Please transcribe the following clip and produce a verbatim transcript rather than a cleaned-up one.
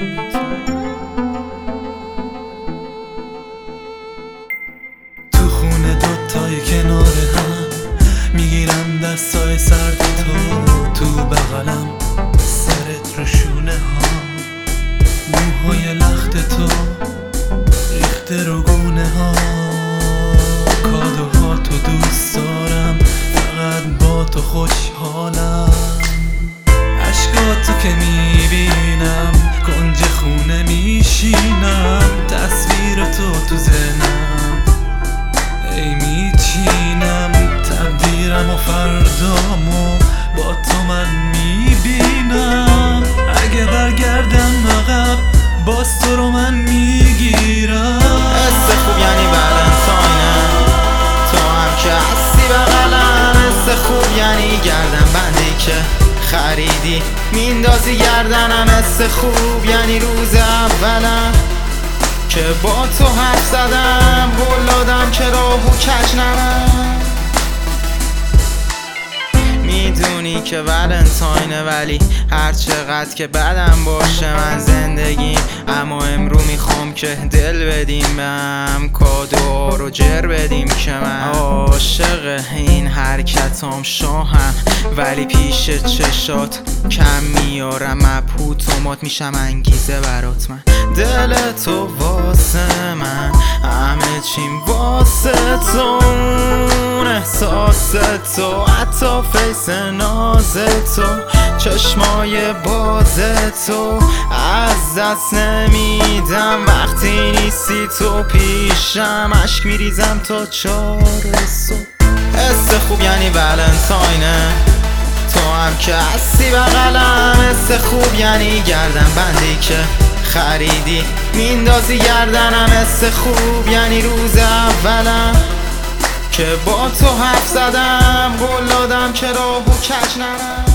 تو خونه دوتای کنار هم میگیرم دستای سرد تو، تو بغلم سرت رو شونه ها، موهای لخت تو ریخته رو گونه ها. کادوها تو دوست دارم، فقط با تو خوشحالم. عشقاتو که میبینم کنج خونه میشینم، تصویر تو تو ذهنم ای میچینم. تقدیرم و فردامو با تو من میبینم، اگه برگردم عقب باز تو رو من میگیرم. حس خوب یعنی ولنتاینه، تو هم که هستی بغلم. حس خوب یعنی گردن بندی که خریدی میندازی گردنم. حس خوب یعنی روز اولم که با تو حرف زدم، قول دادم که راهو کج نرم. میدونی که ولنتاینه ولی هر چقدر که بدم باشه من زندگیم، اما امرو میخوام که دل بدیم به هم، کادو رو جر بدیم که من عاشق این حرکتام شاهم، ولی پیش چشات کم میارم. مبهوت میشم انگیزه برات من، دل تو واسه من، همه چیم واسه تو، احساس تو، حتی فیس ناز تو، چشمای باز تو. از دست نمیدم وقتی نیستی تو پیشم، عشق میریزم تا چار صبح. حس خوب یعنی ولنتاینه، تو هم که هستی بغلم. حس خوب یعنی گردن بندی که خریدی میندازی گردنم. حس خوب یعنی روز اولم که با تو حرف زدم، قول دادم که راهو کج نرم.